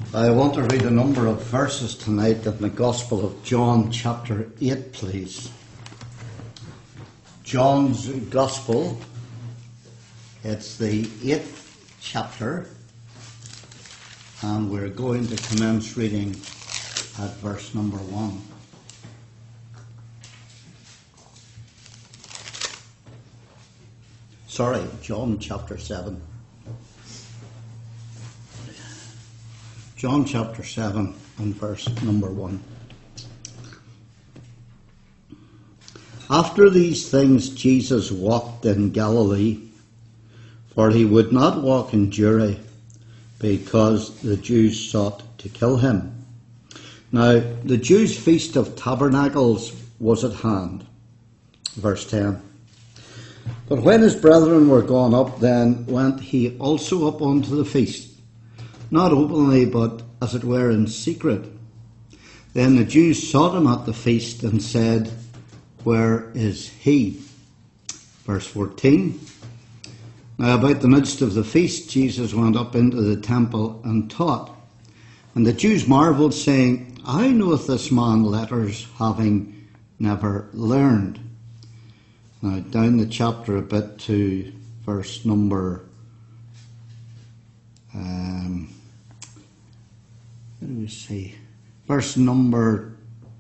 I want to read a number of verses tonight in the Gospel of John, chapter 8, please. John's Gospel, it's the 8th chapter, and we're going to commence reading at verse number 1. Sorry, John chapter 7. John chapter 7 and verse number 1. After these things Jesus walked in Galilee, for he would not walk in Judea, because the Jews sought to kill him. Now the Jews' feast of tabernacles was at hand. Verse 10. But when his brethren were gone up, then went he also up unto the feast, not openly, but as it were in secret. Then the Jews sought him at the feast and said, Where is he? Verse 14. Now about the midst of the feast Jesus went up into the temple and taught. And the Jews marvelled, saying, How knoweth this man letters, having never learned? Now down the chapter a bit to verse number verse number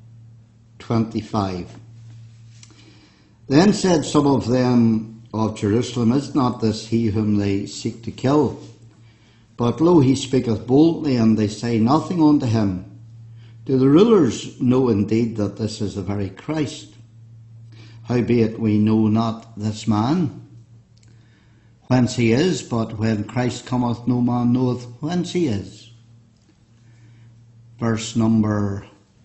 25. Then said some of them of Jerusalem, Is not this he whom they seek to kill? But lo, he speaketh boldly, and they say nothing unto him. Do the rulers know indeed that this is the very Christ? Howbeit we know not this man, whence he is, but when Christ cometh, no man knoweth whence he is. Verse number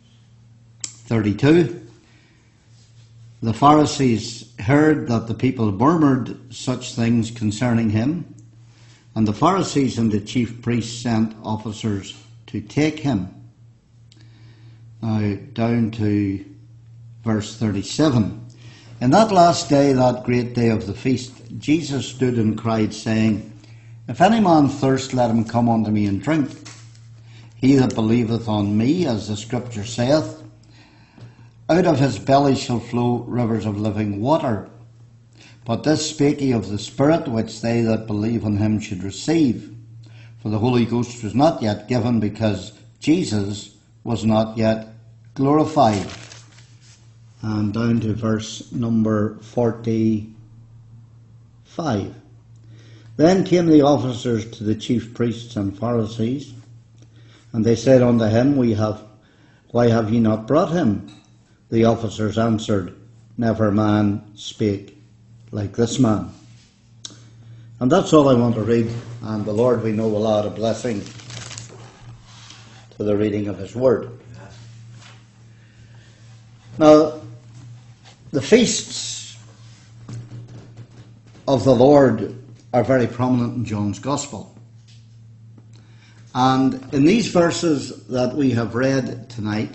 32. The Pharisees heard that the people murmured such things concerning him, and the Pharisees and the chief priests sent officers to take him. Now down to verse 37. In that last day, that great day of the feast, Jesus stood and cried, saying, If any man thirst, let him come unto me and drink. He that believeth on me, as the Scripture saith, out of his belly shall flow rivers of living water. But this spake he of the Spirit, which they that believe on him should receive. For the Holy Ghost was not yet given, because Jesus was not yet glorified. And down to verse number 45. Then came the officers to the chief priests and Pharisees, and they said unto him, Why have ye not brought him? The officers answered, Never man spake like this man. And that's all I want to read, and the Lord, we know, will add a blessing to the reading of his word. Now, the feasts of the Lord are very prominent in John's Gospel. And in these verses that we have read tonight,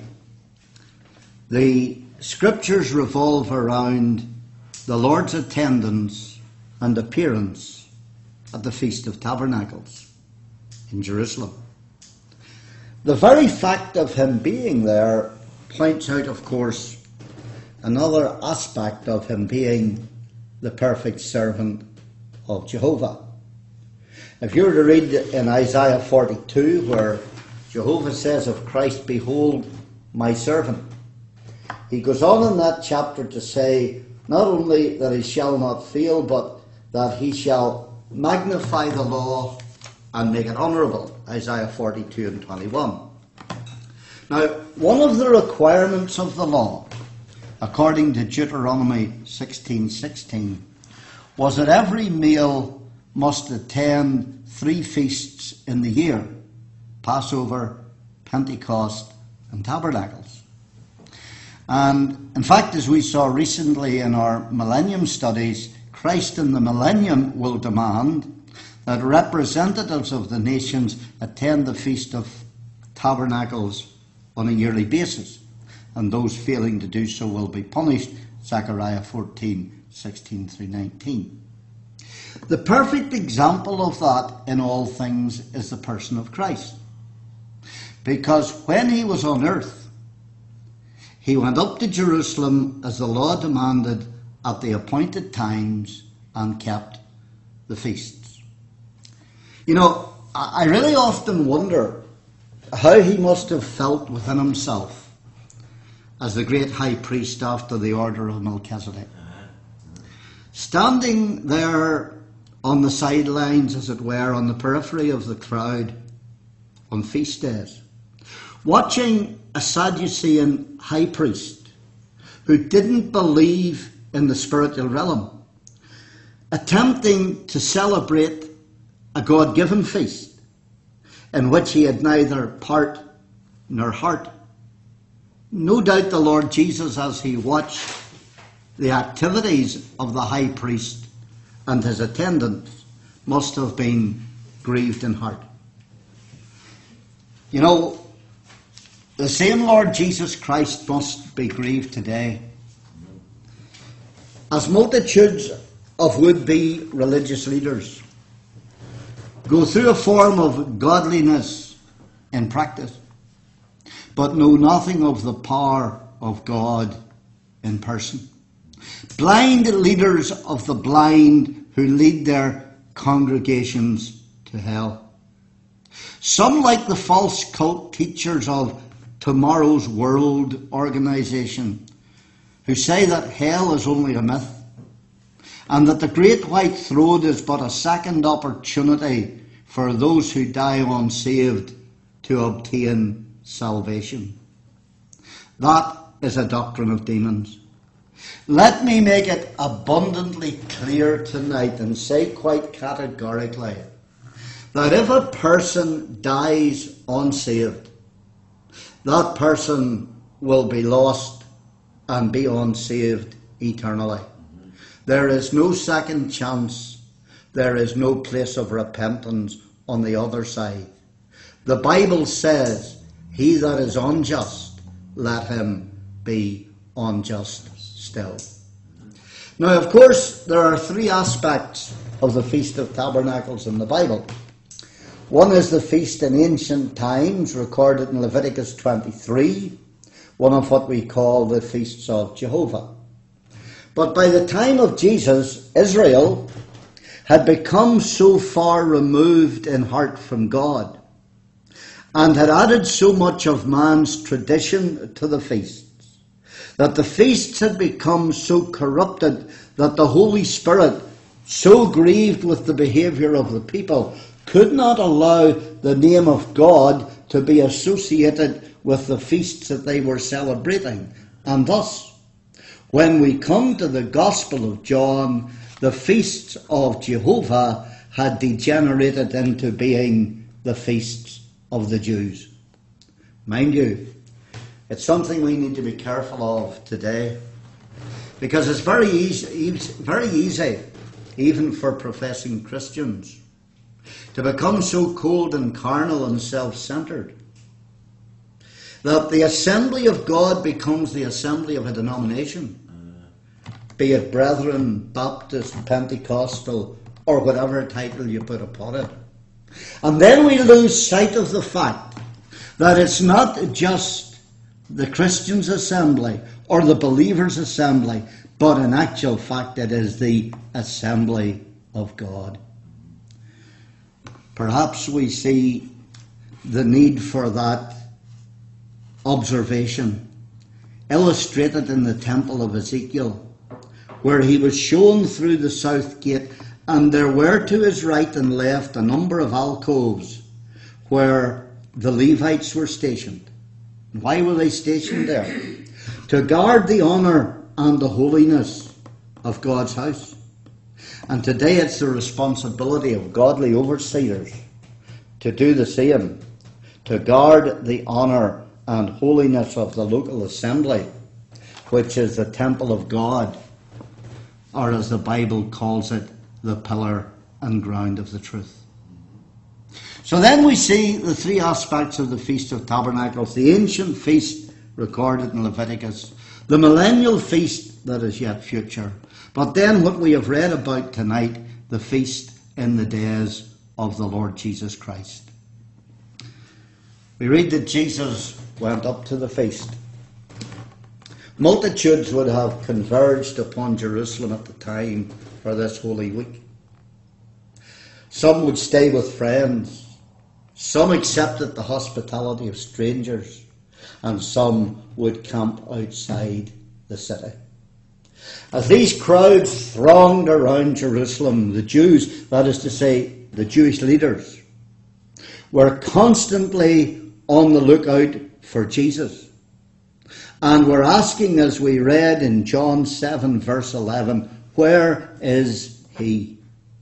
the Scriptures revolve around the Lord's attendance and appearance at the Feast of Tabernacles in Jerusalem. The very fact of him being there points out, of course, another aspect of him being the perfect servant of Jehovah. If you were to read in Isaiah 42, where Jehovah says of Christ, Behold my servant, he goes on in that chapter to say not only that he shall not fail, but that he shall magnify the law and make it honourable. Isaiah 42 and 21. Now, one of the requirements of the law, according to Deuteronomy 16:16, was that every male must attend 3 feasts in the year: Passover, Pentecost, and Tabernacles. And in fact, as we saw recently in our Millennium studies, Christ in the Millennium will demand that representatives of the nations attend the Feast of Tabernacles on a yearly basis, and those failing to do so will be punished. Zechariah 14:16 through 19. The perfect example of that in all things is the person of Christ. because when he was on earth, he went up to Jerusalem as the law demanded at the appointed times and kept the feasts. You know, I really often wonder how he must have felt within himself as the great high priest after the order of Melchizedek. Standing there on the sidelines, as it were, on the periphery of the crowd on feast days, watching a Sadducean high priest who didn't believe in the spiritual realm, attempting to celebrate a God-given feast in which he had neither part nor heart. No doubt the Lord Jesus, as he watched the activities of the high priest and his attendants, must have been grieved in heart. You know, the same Lord Jesus Christ must be grieved today as multitudes of would-be religious leaders go through a form of godliness in practice, but know nothing of the power of God in person. Blind leaders of the blind who lead their congregations to hell. Some, like the false cult teachers of Tomorrow's World organization, who say that hell is only a myth and that the great white throne is but a second opportunity for those who die unsaved to obtain salvation. That is a doctrine of demons. Let me make it abundantly clear tonight and say quite categorically that if a person dies unsaved, that person will be lost and be unsaved eternally. There is no second chance. There is no place of repentance on the other side. The Bible says, he that is unjust, let him be unjust still. Now, of course, there are three aspects of the Feast of Tabernacles in the Bible. One is the feast in ancient times, recorded in Leviticus 23, one of what we call the feasts of Jehovah. But by the time of Jesus, Israel had become so far removed in heart from God and had added so much of man's tradition to the feasts that the feasts had become so corrupted that the Holy Spirit, so grieved with the behaviour of the people, could not allow the name of God to be associated with the feasts that they were celebrating. And thus, when we come to the Gospel of John, the feasts of Jehovah had degenerated into being the feasts of the Jews. Mind you, it's something we need to be careful of today, because it's very easy, even for professing Christians, to become so cold and carnal and self-centered that the assembly of God becomes the assembly of a denomination, be it Brethren, Baptist, Pentecostal, or whatever title you put upon it. And then we lose sight of the fact that it's not just the Christians' assembly or the believers' assembly, but in actual fact it is the assembly of God. Perhaps we see the need for that observation illustrated in the temple of Ezekiel, where he was shown through the south gate, and there were to his right and left a number of alcoves where the Levites were stationed. Why were they stationed there? To guard the honour and the holiness of God's house. And today it's the responsibility of godly overseers to do the same, to guard the honour and holiness of the local assembly, which is the temple of God, or as the Bible calls it, the pillar and ground of the truth. So then we see the three aspects of the Feast of Tabernacles: the ancient feast recorded in Leviticus, the millennial feast that is yet future, but then what we have read about tonight, the feast in the days of the Lord Jesus Christ. We read that Jesus went up to the feast. Multitudes would have converged upon Jerusalem at the time for this Holy Week. Some would stay with friends. Some accepted the hospitality of strangers. And some would camp outside the city. As these crowds thronged around Jerusalem, the Jews, that is to say, the Jewish leaders, were constantly on the lookout for Jesus. And were asking, as we read in John 7 verse 11, where is he?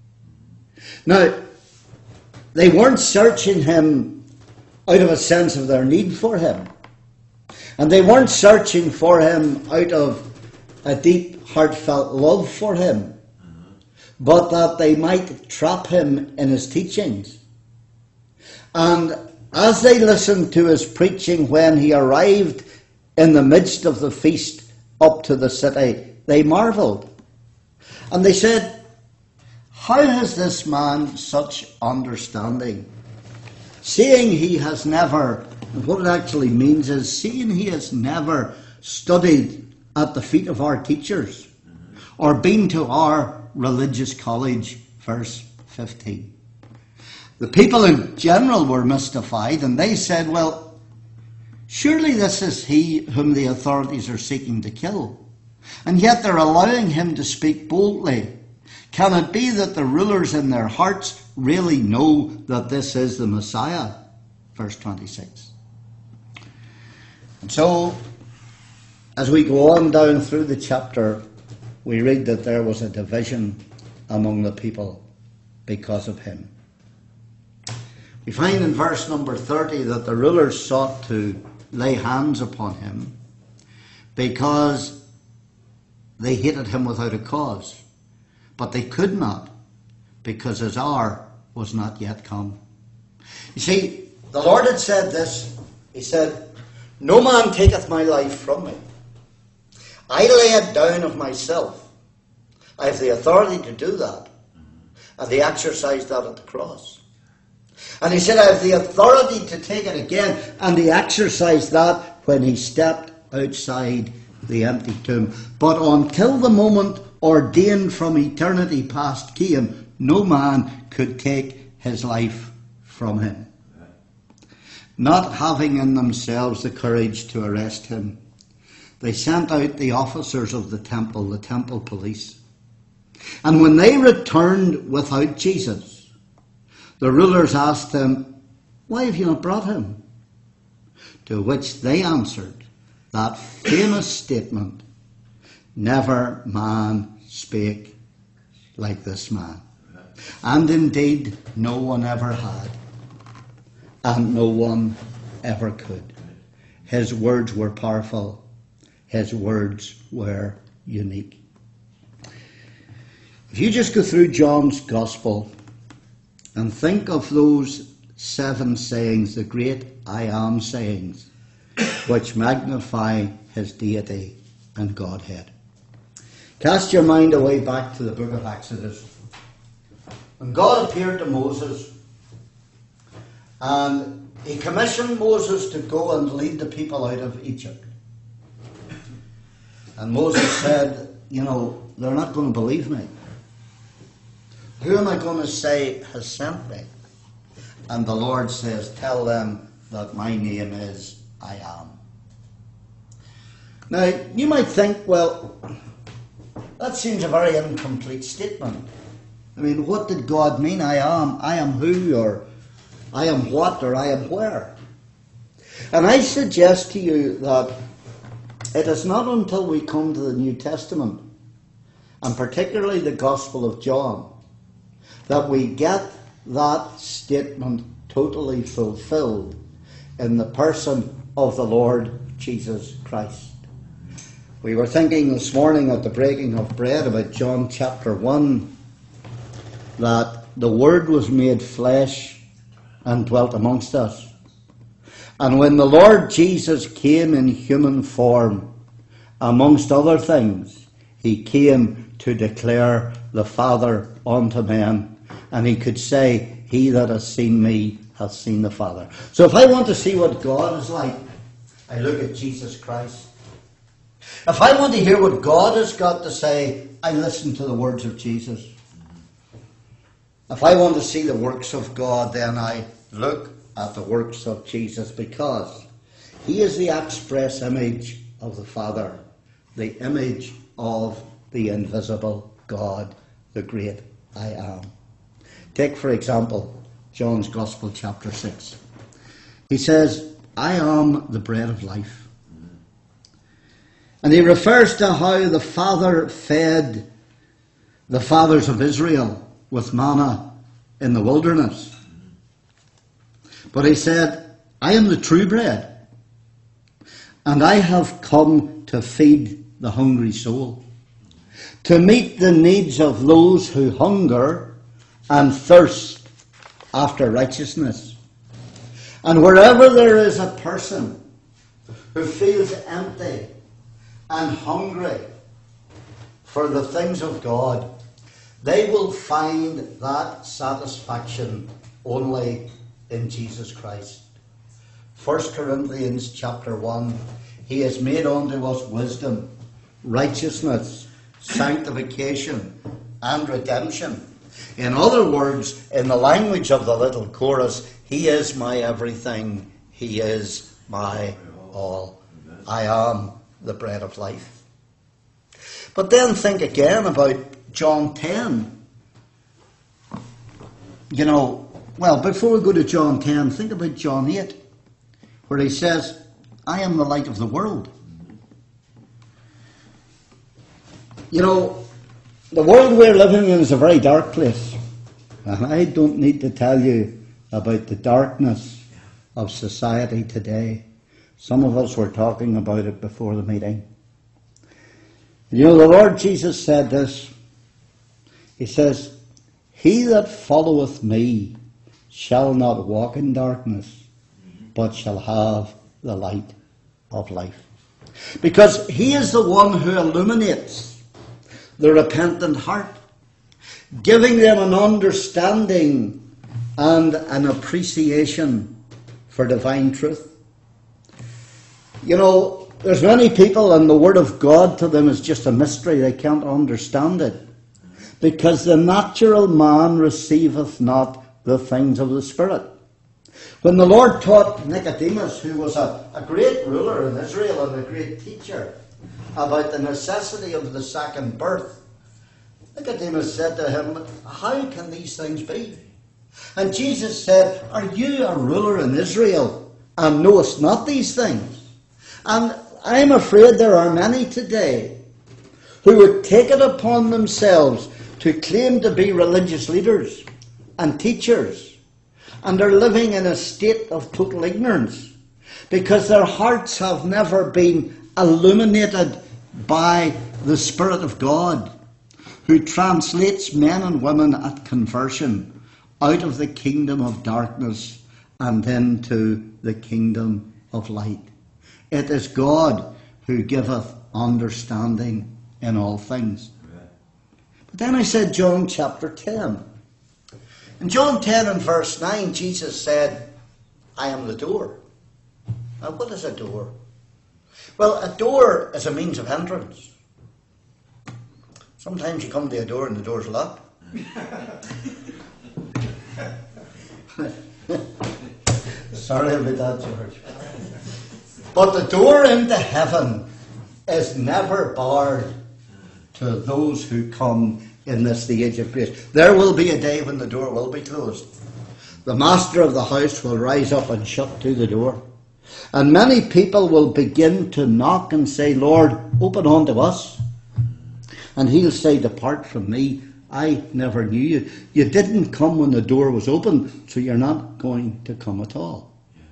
Now, they weren't searching him out of a sense of their need for him. And they weren't searching for him out of a deep, heartfelt love for him, but that they might trap him in his teachings. And as they listened to his preaching when he arrived in the midst of the feast up to the city, they marvelled. And they said, how has this man such understanding? Seeing he has never, what it actually means is, seeing he has never studied at the feet of our teachers or been to our religious college, verse 15. The people in general were mystified, and they said, well, surely this is he whom the authorities are seeking to kill, and yet they're allowing him to speak boldly. Can it be that the rulers in their hearts really know that this is the Messiah? Verse 26. And so, as we go on down through the chapter, we read that there was a division among the people because of him. We find in verse number 30 that the rulers sought to lay hands upon him because they hated him without a cause. But they could not, because his hour was not yet come. You see, the Lord had said this. He said, no man taketh my life from me. I lay it down of myself. I have the authority to do that. And he exercised that at the cross. And he said, I have the authority to take it again. And he exercised that when he stepped outside the empty tomb. But until the moment ordained from eternity past came, no man could take his life from him. Not having in themselves the courage to arrest him, they sent out the officers of the temple police. And when they returned without Jesus, the rulers asked them, why have you not brought him? To which they answered that famous statement, never man spake like this man. And indeed, no one ever had, and no one ever could. His words were powerful. His words were unique. If you just go through John's Gospel and think of those 7 sayings, the great I am sayings, which magnify his deity and Godhead. Cast your mind away back to the book of Exodus. When God appeared to Moses, and he commissioned Moses to go and lead the people out of Egypt. And Moses said, they're not going to believe me. Who am I going to say has sent me? And the Lord says, tell them that my name is I am. Now, you might think, well, that seems a very incomplete statement. I mean, what did God mean? I am who, or I am what, or I am where? And I suggest to you that it is not until we come to the New Testament, and particularly the Gospel of John, that we get that statement totally fulfilled in the person of the Lord Jesus Christ. We were thinking this morning at the breaking of bread about John chapter 1, that the Word was made flesh and dwelt amongst us. And when the Lord Jesus came in human form, amongst other things, he came to declare the Father unto men. And he could say, he that has seen me hath seen the Father. So if I want to see what God is like, I look at Jesus Christ. If I want to hear what God has got to say, I listen to the words of Jesus. If I want to see the works of God, then I look at the works of Jesus, because he is the express image of the Father, the image of the invisible God, the great I am. Take, for example, John's Gospel, chapter 6. He says, I am the bread of life. And he refers to how the Father fed the fathers of Israel with manna in the wilderness. But he said, I am the true bread, and I have come to feed the hungry soul, to meet the needs of those who hunger and thirst after righteousness. And wherever there is a person who feels empty and hungry for the things of God, they will find that satisfaction only in Jesus Christ. 1 Corinthians chapter 1, he has made unto us wisdom, righteousness, sanctification, and redemption. In other words, in the language of the little chorus, he is my everything, he is my all. I am the bread of life. But then think again about John 10. Well, before we go to John 10, think about John 8, where he says, I am the light of the world. The world we're living in is a very dark place. And I don't need to tell you about the darkness of society today. Some of us were talking about it before the meeting. The Lord Jesus said this. He says, he that followeth me shall not walk in darkness, but shall have the light of life. Because he is the one who illuminates the repentant heart, giving them an understanding and an appreciation for divine truth. There's many people, and the Word of God to them is just a mystery. They can't understand it. Because the natural man receiveth not the things of the Spirit. When the Lord taught Nicodemus, who was a great ruler in Israel and a great teacher, about the necessity of the second birth, Nicodemus said to him, how can these things be? And Jesus said, are you a ruler in Israel and knowest not these things? And I'm afraid there are many today who would take it upon themselves to claim to be religious leaders and teachers, and are living in a state of total ignorance because their hearts have never been illuminated by the Spirit of God, who translates men and women at conversion out of the kingdom of darkness and into the kingdom of light. It is God who giveth understanding in all things. But then I said John chapter 10. In John 10 and verse 9, Jesus said, I am the door. Now, what is a door? Well, a door is a means of entrance. Sometimes you come to a door and the door's locked. Sorry about that, George. But the door into heaven is never barred to those who come in this, the age of grace. There will be a day when the door will be closed. The master of the house will rise up and shut to the door. And many people will begin to knock and say, Lord, open unto us. And he'll say, depart from me, I never knew you. You didn't come when the door was open, so you're not going to come at all.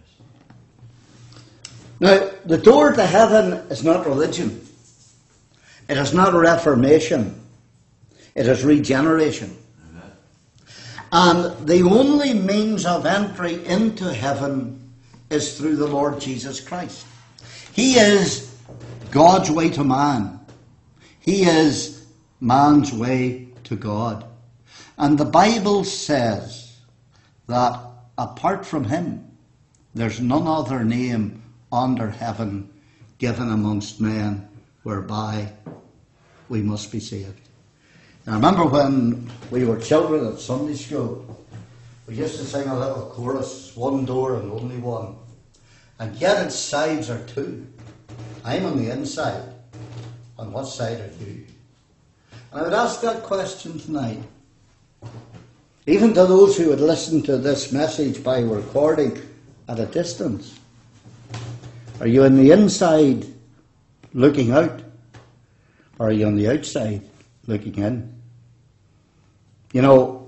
Now, the door to heaven is not religion. It is not reformation. It is regeneration. And the only means of entry into heaven is through the Lord Jesus Christ. He is God's way to man. He is man's way to God. And the Bible says that apart from him, there's none other name under heaven given amongst men whereby we must be saved. And I remember when we were children at Sunday school, we used to sing a little chorus, one door and only one. And yet its sides are two. I'm on the inside. On what side are you? And I would ask that question tonight. Even to those who would listen to this message by recording at a distance. Are you on the inside looking out? Or are you on the outside looking in? You know,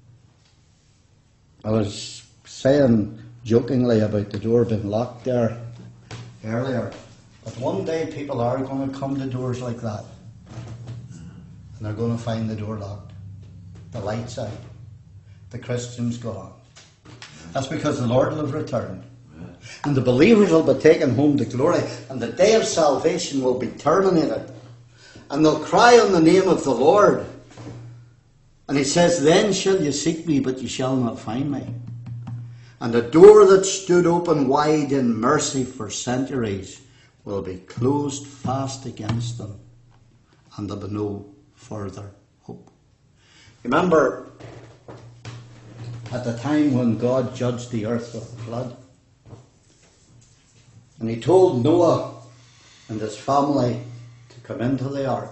I was saying jokingly about the door being locked there earlier. But one day people are going to come to doors like that. And they're going to find the door locked. The lights out. The Christians gone. That's because the Lord will have returned. And the believers will be taken home to glory. And the day of salvation will be terminated. And they'll cry on the name of the Lord. And he says, then shall you seek me, but you shall not find me. And the door that stood open wide in mercy for centuries will be closed fast against them. And there'll be no further hope. Remember, at the time when God judged the earth with a flood, and he told Noah and his family to come into the ark.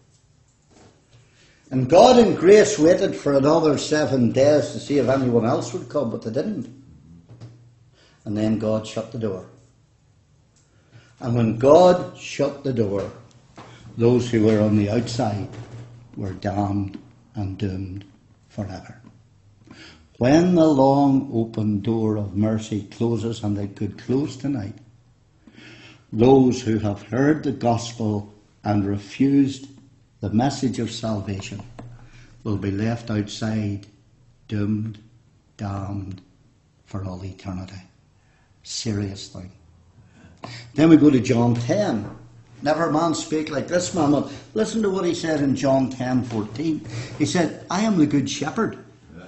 And God in grace waited for another 7 days to see if anyone else would come, but they didn't. And then God shut the door. And when God shut the door, those who were on the outside were damned and doomed forever. When the long open door of mercy closes, and it could close tonight, those who have heard the gospel and refused the message of salvation will be left outside, doomed, damned for all eternity. Serious thing. Then we go to John 10. Never man spake like this man. But listen to what he said in John 10:14. He said, I am the good shepherd.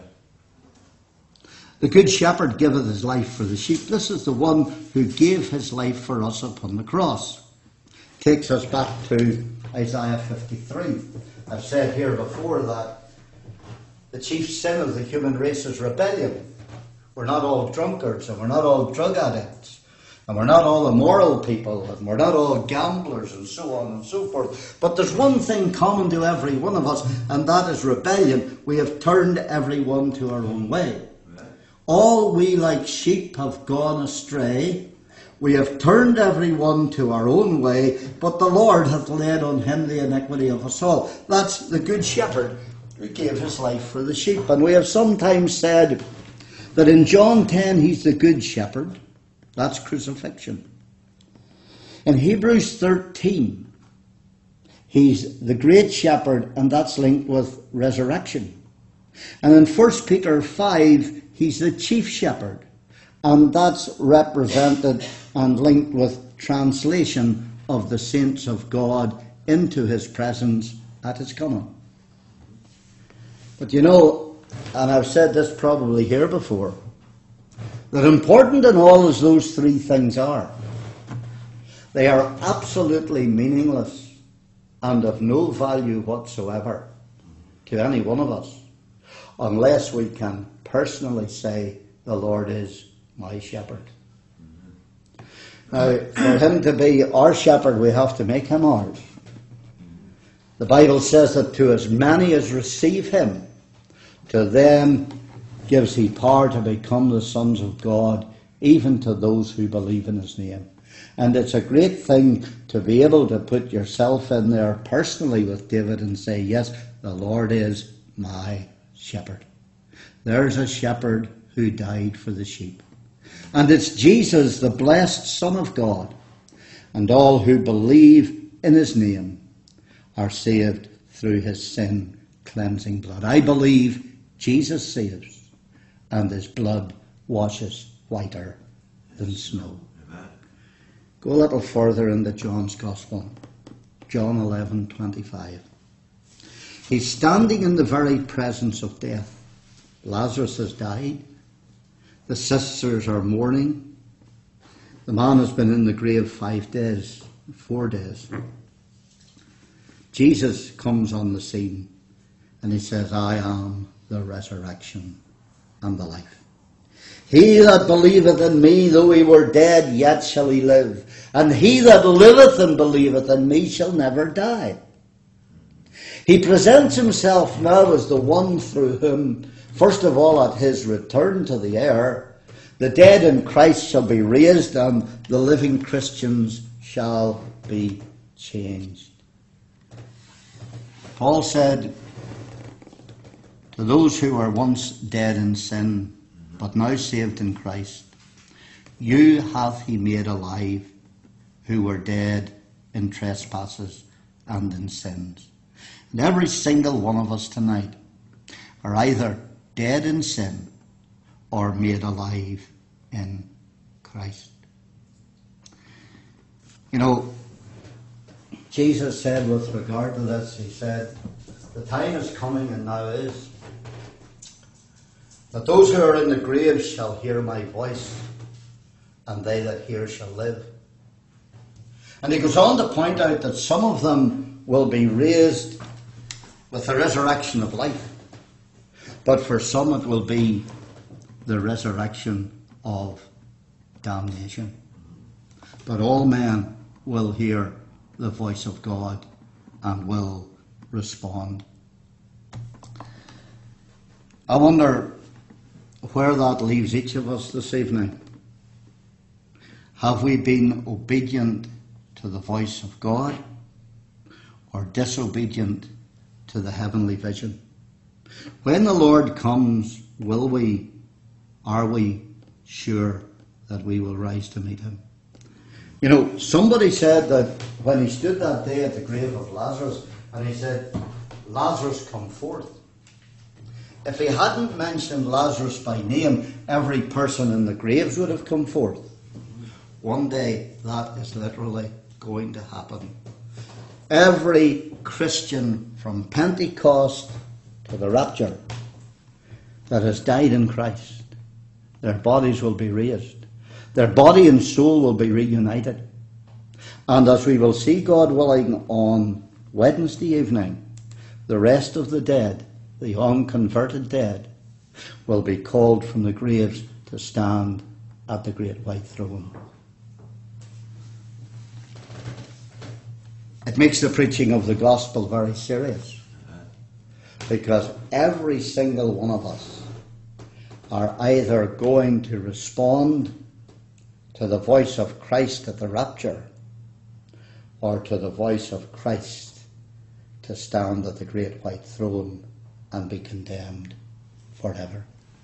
The good shepherd giveth his life for the sheep. This is the one who gave his life for us upon the cross. Takes us back to Isaiah 53. I've said here before that the chief sin of the human race is rebellion. We're not all drunkards, and we're not all drug addicts, and we're not all immoral people, and we're not all gamblers, and so on and so forth. But there's one thing common to every one of us, and that is rebellion. We have turned everyone to our own way. All we like sheep have gone astray. We have turned everyone to our own way, but the Lord hath laid on him the iniquity of us all. That's the good shepherd who gave his life for the sheep. And we have sometimes said that in John 10 he's the good shepherd. That's crucifixion. In Hebrews 13 he's the great shepherd, and that's linked with resurrection. And in 1 Peter 5 he's the chief shepherd, and that's represented and linked with translation of the saints of God into his presence at his coming. But you know, and I've said this probably here before, that important in all as those three things are, they are absolutely meaningless and of no value whatsoever to any one of us unless we can personally say, the Lord is my shepherd. Now, for him to be our shepherd, we have to make him ours. The Bible says that to as many as receive him, to them gives he power to become the sons of God, even to those who believe in his name. And it's a great thing to be able to put yourself in there personally with David and say, yes, the Lord is my shepherd. There's a shepherd who died for the sheep. And it's Jesus, the blessed Son of God. And all who believe in his name are saved through his sin-cleansing blood. I believe Jesus saves, and his blood washes whiter than snow. Amen. Go a little further into John's Gospel. John 11:25. He's standing in the very presence of death. Lazarus has died. The sisters are mourning. The man has been in the grave 4 days. Jesus comes on the scene and he says, I am the resurrection and the life. He that believeth in me, though he were dead, yet shall he live. And he that liveth and believeth in me shall never die. He presents himself now as the one through whom, first of all, at his return to the air, the dead in Christ shall be raised and the living Christians shall be changed. Paul said, to those who were once dead in sin, but now saved in Christ, you hath he made alive, who were dead in trespasses and in sins. And every single one of us tonight are either dead in sin or made alive in Christ. You know, Jesus said with regard to this, he said, the time is coming and now is, that those who are in the grave shall hear my voice, and they that hear shall live. And he goes on to point out that some of them will be raised with the resurrection of life, but for some it will be the resurrection of damnation. But all men will hear the voice of God and will respond. I wonder where that leaves each of us this evening. Have we been obedient to the voice of God or disobedient to the heavenly vision? When the Lord comes, are we sure that we will rise to meet him? You know, somebody said that when he stood that day at the grave of Lazarus and he said, Lazarus, come forth. If he hadn't mentioned Lazarus by name, every person in the graves would have come forth. One day that is literally going to happen. Every Christian from Pentecost to the rapture that has died in Christ, their bodies will be raised. Their body and soul will be reunited. And as we will see, God willing, on Wednesday evening, the rest of the dead, the unconverted dead, will be called from the graves to stand at the great white throne. It makes the preaching of the gospel very serious, because every single one of us are either going to respond to the voice of Christ at the rapture or to the voice of Christ to stand at the great white throne and be condemned forever.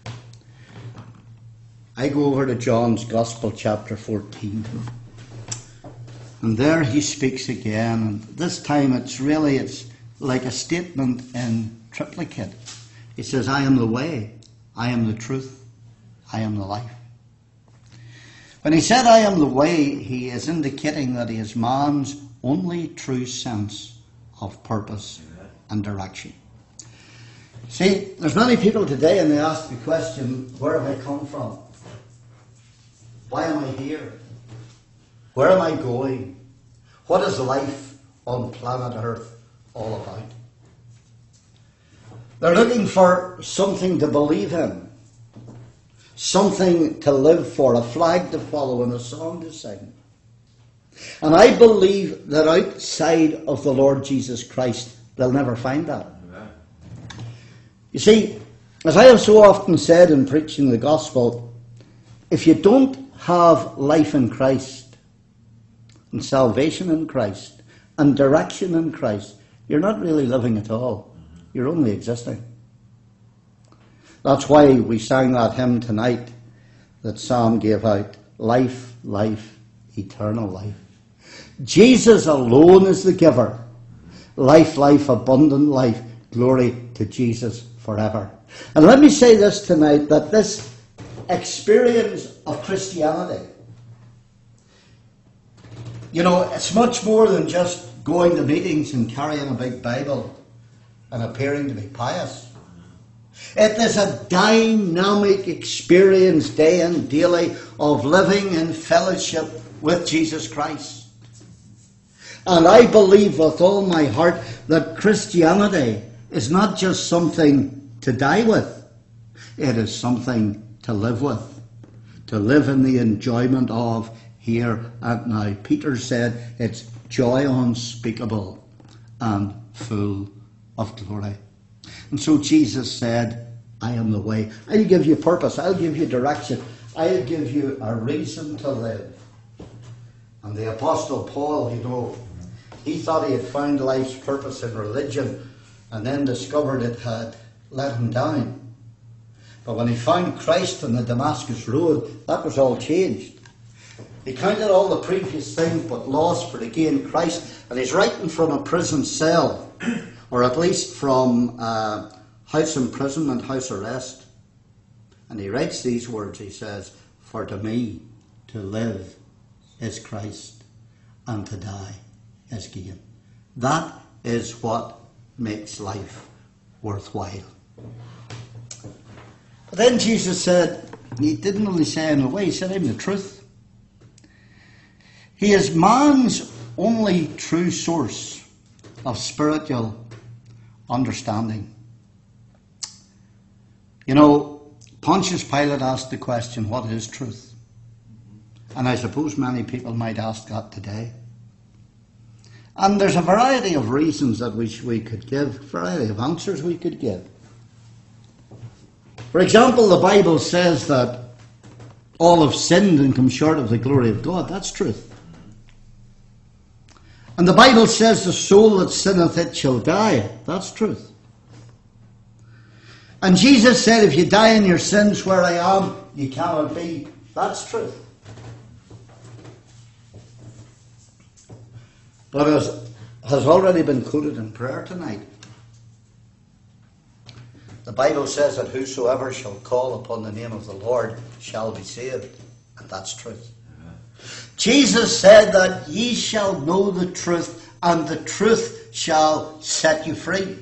I go over to John's Gospel, chapter 14. And there he speaks again. And this time it's like a statement in triplicate. He says, I am the way, I am the truth, I am the life. When he said, I am the way, he is indicating that he is man's only true sense of purpose and direction. See, there's many people today and they ask the question, where have I come from? Why am I here? Where am I going? What is life on planet Earth all about? They're looking for something to believe in, something to live for, a flag to follow and a song to sing. And I believe that outside of the Lord Jesus Christ, they'll never find that. You see, as I have so often said in preaching the gospel, if you don't have life in Christ, and salvation in Christ, and direction in Christ, you're not really living at all. You're only existing. That's why we sang that hymn tonight that Sam gave out, life, life, eternal life. Jesus alone is the giver. Life, life, abundant life. Glory to Jesus forever. And let me say this tonight, that this experience of Christianity, you know, it's much more than just going to meetings and carrying a big Bible and appearing to be pious. It is a dynamic experience day and daily of living in fellowship with Jesus Christ. And I believe with all my heart that Christianity is not just something to die with. It is something to live with. To live in the enjoyment of here and now. Peter said it's joy unspeakable and full of glory. And so Jesus said, I am the way. I'll give you purpose. I'll give you direction. I'll give you a reason to live. And the Apostle Paul, he thought he had found life's purpose in religion and then discovered it had let him down. But when he found Christ on the Damascus Road, that was all changed. He counted all the previous things but lost for to gain Christ. And he's writing from a prison cell, or at least from house imprisonment, house arrest. And he writes these words. He says, for to me to live is Christ, and to die is gain. That is what makes life worthwhile. But then Jesus said, he didn't only say in a way, he said, I'm the truth. He is man's only true source of spiritual understanding. Pontius Pilate asked the question, what is truth? And I suppose many people might ask that today. And there's a variety of reasons that we could give, a variety of answers we could give. For example, the Bible says that all have sinned and come short of the glory of God. That's truth. And the Bible says the soul that sinneth it shall die. That's truth. And Jesus said, if you die in your sins where I am, you cannot be. That's truth. But as has already been quoted in prayer tonight, the Bible says that whosoever shall call upon the name of the Lord shall be saved. And that's truth. Jesus said that ye shall know the truth, and the truth shall set you free.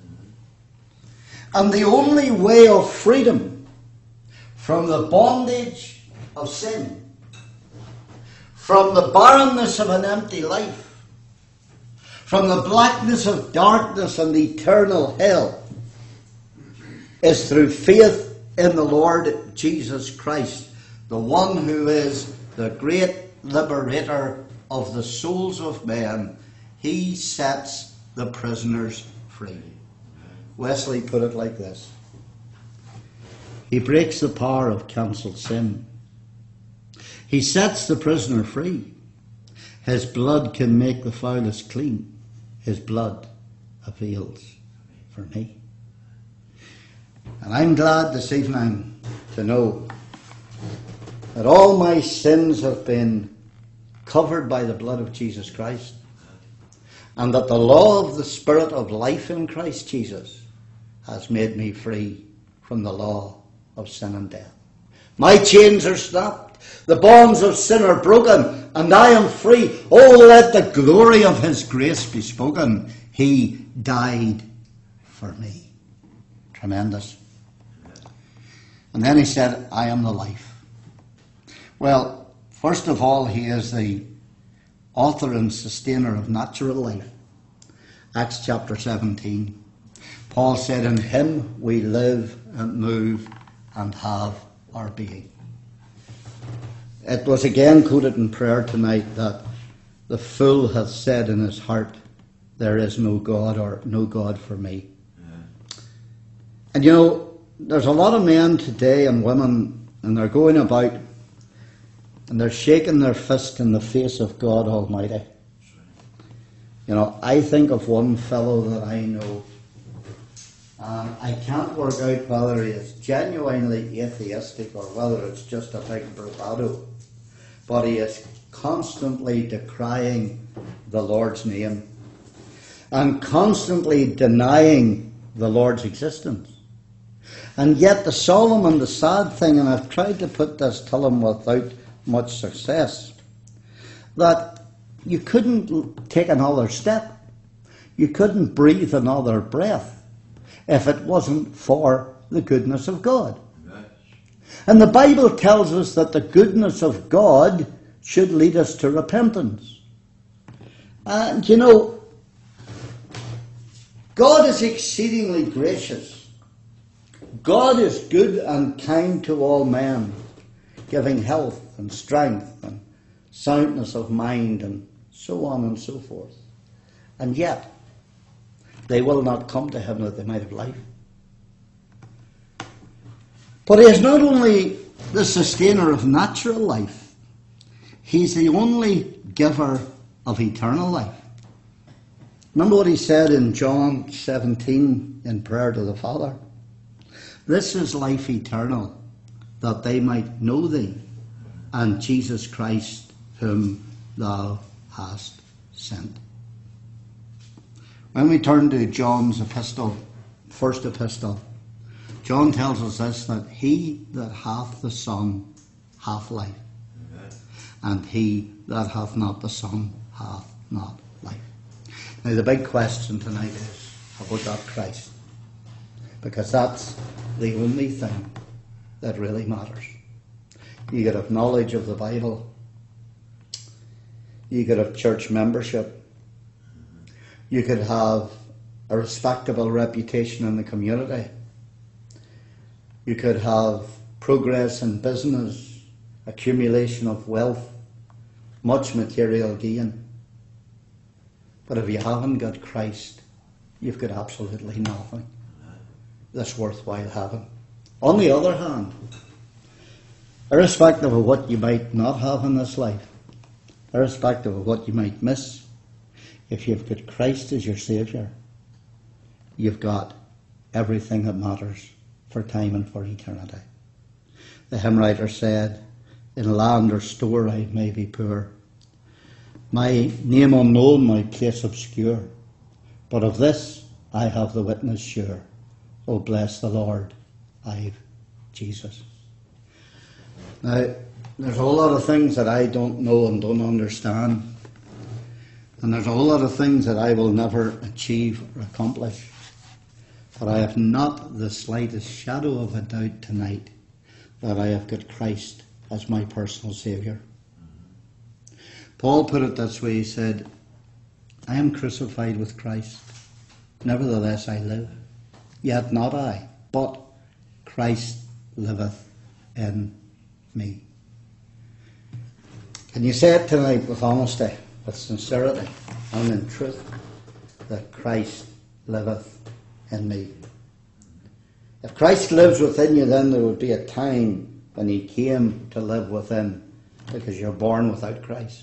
And the only way of freedom from the bondage of sin, from the barrenness of an empty life, from the blackness of darkness and eternal hell, is through faith in the Lord Jesus Christ, the one who is the great liberator of the souls of men. He sets the prisoners free. Wesley put it like this: he breaks the power of cancelled sin. He sets the prisoner free. His blood can make the foulest clean. His blood avails for me. And I'm glad this evening to know that all my sins have been covered by the blood of Jesus Christ, and that the law of the Spirit of life in Christ Jesus has made me free from the law of sin and death. My chains are snapped, the bonds of sin are broken, and I am free. Oh, let the glory of his grace be spoken. He died for me. Tremendous. And then he said, I am the life. Well, first of all, he is the author and sustainer of natural life. Acts chapter 17. Paul said, in him we live and move and have our being. It was again quoted in prayer tonight that the fool hath said in his heart, there is no God, or no God for me. Yeah. And there's a lot of men today and women, and they're going about and they're shaking their fist in the face of God Almighty. I think of one fellow that I know, and I can't work out whether he is genuinely atheistic or whether it's just a big bravado, but he is constantly decrying the Lord's name and constantly denying the Lord's existence. And yet the solemn and the sad thing, and I've tried to put this to him without much success, that you couldn't take another step, you couldn't breathe another breath if it wasn't for the goodness of God. And the Bible tells us that the goodness of God should lead us to repentance. And you know, God is exceedingly gracious. God is good and kind to all men, giving health and strength and soundness of mind and so on and so forth. And yet, they will not come to him that they might have life. But he is not only the sustainer of natural life, he's the only giver of eternal life. Remember what he said in John 17 in prayer to the Father? This is life eternal, that they might know thee, and Jesus Christ, whom thou hast sent. When we turn to John's epistle, first epistle, John tells us this, that he that hath the Son hath life, and he that hath not the Son hath not life. Now the big question tonight is about that Christ, because that's the only thing that really matters. You could have knowledge of the Bible, you could have church membership, you could have a respectable reputation in the community, you could have progress in business, accumulation of wealth, much material gain. But if you haven't got Christ, you've got absolutely nothing that's worthwhile having. On the other hand, irrespective of what you might not have in this life, irrespective of what you might miss, if you've got Christ as your Saviour, you've got everything that matters for time and for eternity. The hymn writer said, in land or store I may be poor, my name unknown, my place obscure, but of this I have the witness sure. Oh, bless the Lord, I've Jesus. Now, there's a whole lot of things that I don't know and don't understand, and there's a whole lot of things that I will never achieve or accomplish. But I have not the slightest shadow of a doubt tonight that I have got Christ as my personal Saviour. Paul put it this way, he said, I am crucified with Christ, nevertheless I live, yet not I, but Christ liveth in me. Can you say it tonight with honesty, with sincerity, and in truth, that Christ liveth in me? If Christ lives within you, then there would be a time when he came to live within, because you're born without Christ.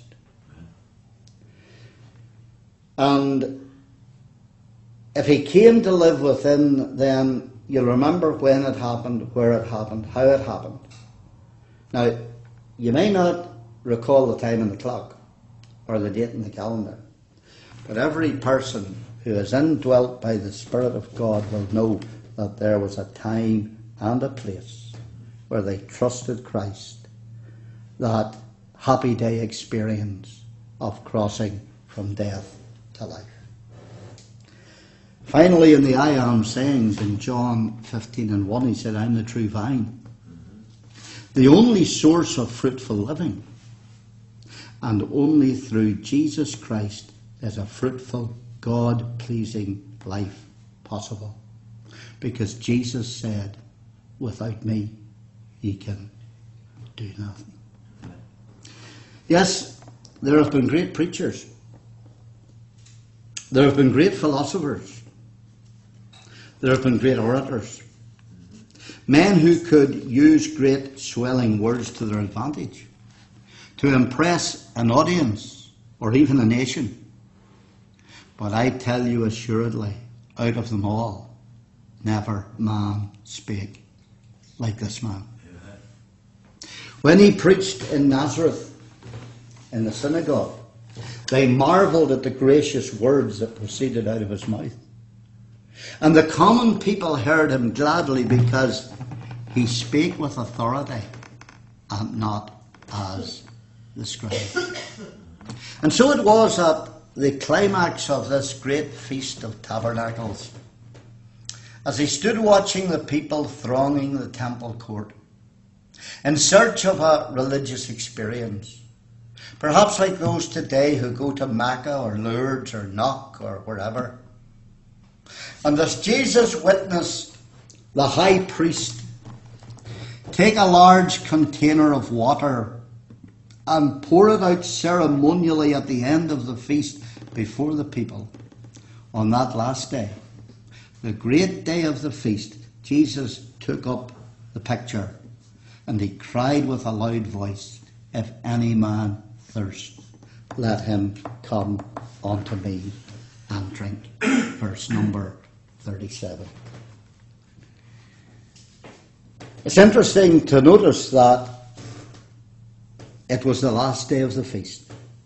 And if he came to live within, then you'll remember when it happened, where it happened, how it happened. Now, you may not recall the time on the clock or the date in the calendar, but every person who is indwelt by the Spirit of God will know that there was a time and a place where they trusted Christ, that happy day experience of crossing from death to life. Finally, in the I am sayings in John 15:1, he said, I'm the true vine, the only source of fruitful living, and only through Jesus Christ is a fruitful, God-pleasing life possible. Because Jesus said, without me, ye can do nothing. Yes, there have been great preachers. There have been great philosophers. There have been great orators. Men who could use great swelling words to their advantage to impress an audience or even a nation. But I tell you assuredly, out of them all, never man spake like this man. When he preached in Nazareth, in the synagogue, they marvelled at the gracious words that proceeded out of his mouth. And the common people heard him gladly because he spake with authority and not as the scribes. And so it was at the climax of this great Feast of Tabernacles, as he stood watching the people thronging the temple court, in search of a religious experience, perhaps like those today who go to Mecca or Lourdes or Knock or wherever. And as Jesus witnessed the high priest take a large container of water and pour it out ceremonially at the end of the feast before the people, on that last day, the great day of the feast, Jesus took up the picture and he cried with a loud voice, "If any man thirst, let him come unto me and drink." Verse number 37. It's interesting to notice that it was the last day of the feast.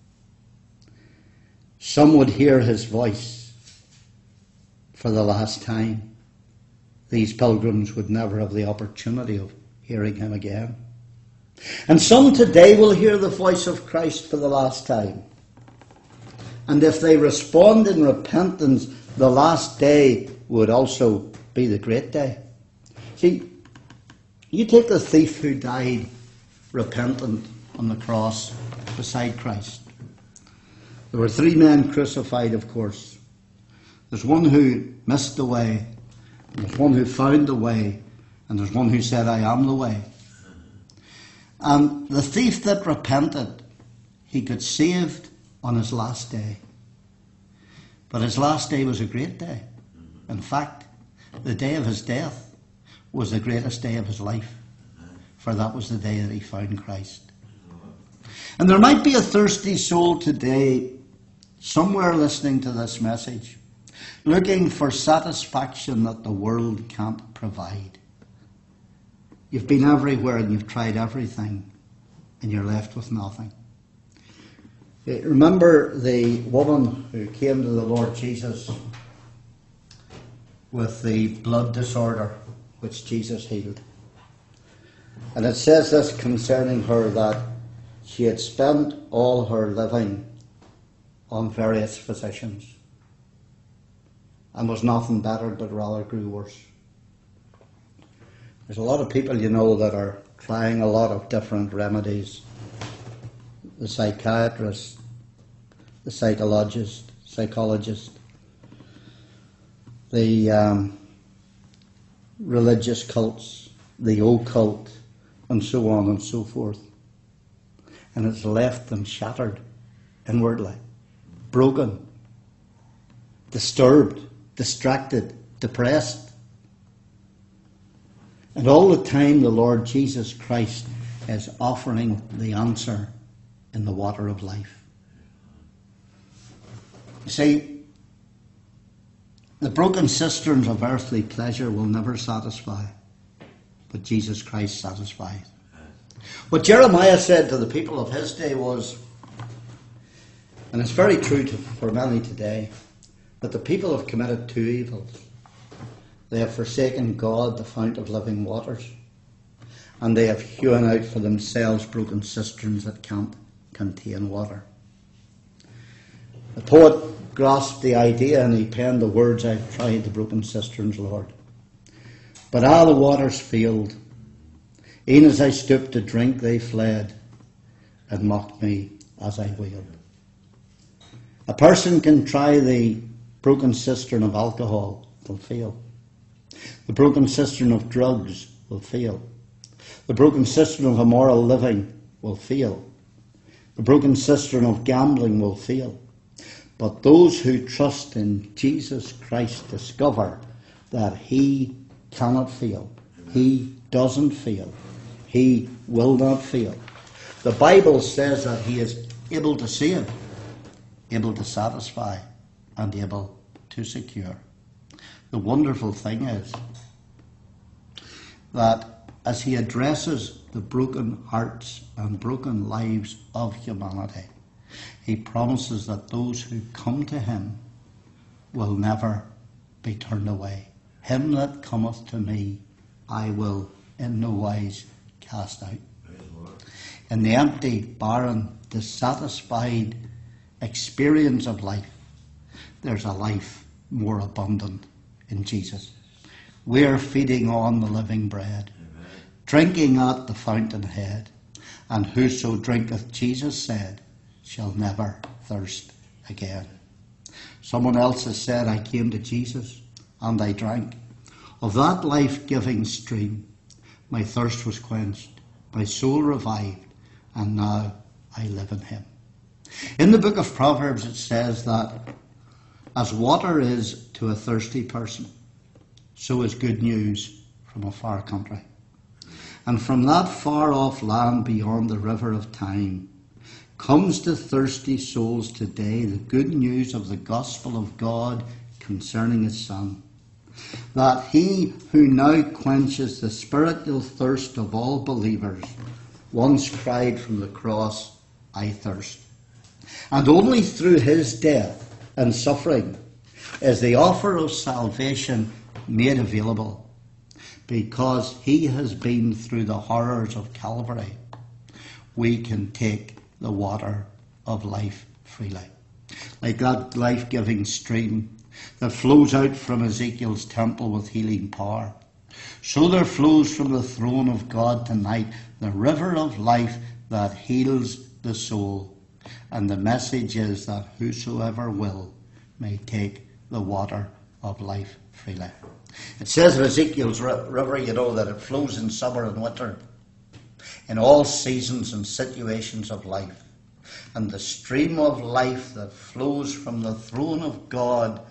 Some would hear his voice for the last time. These pilgrims would never have the opportunity of hearing him again. And some today will hear the voice of Christ for the last time. And if they respond in repentance, the last day would also be the great day. See, you take the thief who died repentant on the cross beside Christ. There were 3 men crucified, of course. There's one who missed the way, there's one who found the way, and there's one who said, "I am the way." And the thief that repented, he got saved on his last day. But his last day was a great day. In fact, the day of his death was the greatest day of his life, for that was the day that he found Christ. And there might be a thirsty soul today, somewhere listening to this message, looking for satisfaction that the world can't provide. You've been everywhere and you've tried everything, and you're left with nothing. Remember the woman who came to the Lord Jesus with the blood disorder, which Jesus healed. And it says this concerning her, that she had spent all her living on various physicians and was nothing bettered, but rather grew worse. There's a lot of people, you know, that are trying a lot of different remedies. The psychiatrist, the psychologist, the religious cults, the occult, and so on and so forth. And it's left them shattered inwardly, broken, disturbed, distracted, depressed. And all the time the Lord Jesus Christ is offering the answer in the water of life. You see, the broken cisterns of earthly pleasure will never satisfy, but Jesus Christ satisfies. What Jeremiah said to the people of his day was, and it's very true for many today, that the people have committed 2 evils. They have forsaken God, the fount of living waters, and they have hewn out for themselves broken cisterns that can't contain water. The poet grasped the idea and he penned the words, "I've tried the broken cisterns, Lord, but the waters failed. E'en as I stooped to drink, they fled and mocked me as I wailed." A person can try the broken cistern of alcohol, it'll fail. The broken cistern of drugs will fail. The broken cistern of immoral living will fail. The broken cistern of gambling will fail. But those who trust in Jesus Christ discover that He cannot fail. He doesn't fail. He will not fail. The Bible says that He is able to save, able to satisfy, and able to secure. The wonderful thing is that as He addresses the broken hearts and broken lives of humanity, He promises that those who come to Him will never be turned away. "Him that cometh to me, I will in no wise cast out." In the empty, barren, dissatisfied experience of life, there's a life more abundant in Jesus. we're feeding on the living bread, drinking at the fountainhead. And whoso drinketh, Jesus said, shall never thirst again. Someone else has said, I came to Jesus and I drank of that life-giving stream. My thirst was quenched, my soul revived, and now I live in him. In the book of Proverbs it says that as water is to a thirsty person, so is good news from a far country. And from that far-off land beyond the river of time comes to thirsty souls today the good news of the gospel of God concerning his Son, that he who now quenches the spiritual thirst of all believers once cried from the cross, I thirst. And only through his death and suffering is the offer of salvation made available, because he has been through the horrors of Calvary. We can take the water of life freely. Like that life-giving stream that flows out from Ezekiel's temple with healing power, so there flows from the throne of God tonight the river of life that heals the soul. And the message is that whosoever will may take the water of life freely. It says of Ezekiel's river, that it flows in summer and winter, in all seasons and situations of life. And the stream of life that flows from the throne of God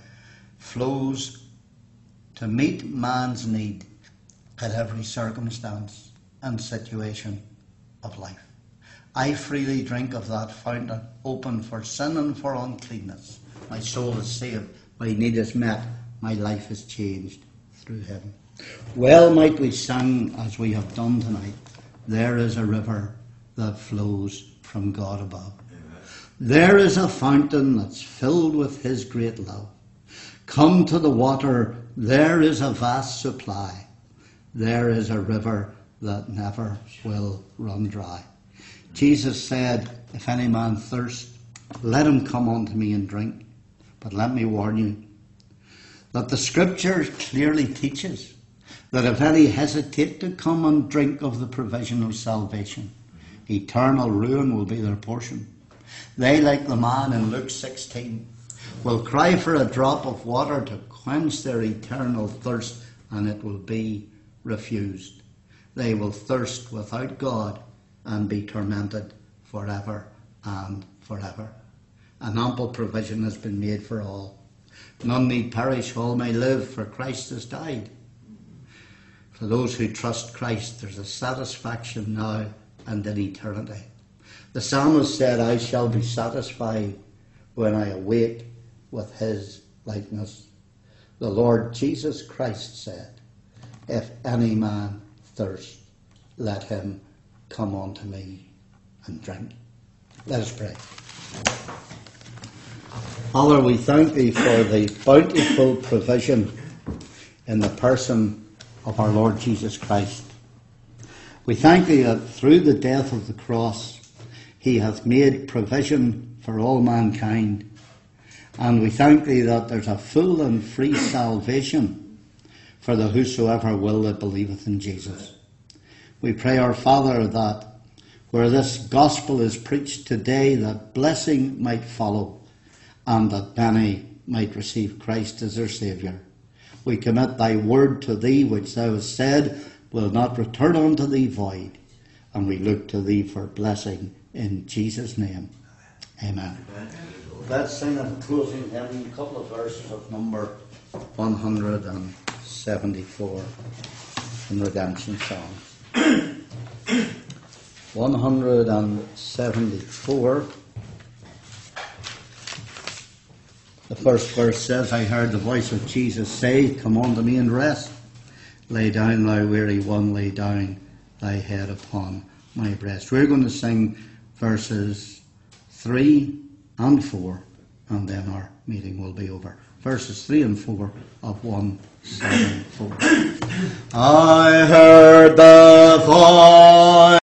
flows to meet man's need at every circumstance and situation of life. I freely drink of that fountain, open for sin and for uncleanness. My soul is saved, my need is met, my life is changed through him. Well might we sing, as we have done tonight, there is a river that flows from God above. Amen. There is a fountain that's filled with his great love. Come to the water, there is a vast supply. There is a river that never will run dry. Jesus said, if any man thirst, let him come unto me and drink. But let me warn you that the scripture clearly teaches that if any hesitate to come and drink of the provision of salvation, eternal ruin will be their portion. They, like the man in Luke 16, will cry for a drop of water to quench their eternal thirst, and it will be refused. They will thirst without God and be tormented forever and forever. An ample provision has been made for all. None need perish, all may live, for Christ has died. For those who trust Christ, there's a satisfaction now and in eternity. The psalmist said, I shall be satisfied when I awake with his likeness. The Lord Jesus Christ said, if any man thirst, let him come unto me and drink. Let us pray. Father, we thank thee for the bountiful provision in the person of our Lord Jesus Christ. We thank thee that through the death of the cross he hath made provision for all mankind. And we thank thee that there's a full and free salvation for the whosoever will that believeth in Jesus. We pray, our Father, that where this gospel is preached today, that blessing might follow, and that many might receive Christ as their Saviour. We commit thy word to thee, which thou hast said will not return unto thee void, and we look to thee for blessing in Jesus' name. Amen. Let's sing a closing hymn, a couple of verses of number 174 in Redemption Songs. 174. The first verse says, I heard the voice of Jesus say, come unto me and rest. Lay down, thou weary one, lay down thy head upon my breast. We're going to sing verses 3 and 4, and then our meeting will be over. Verses 3 and 4 of 174. I heard the voice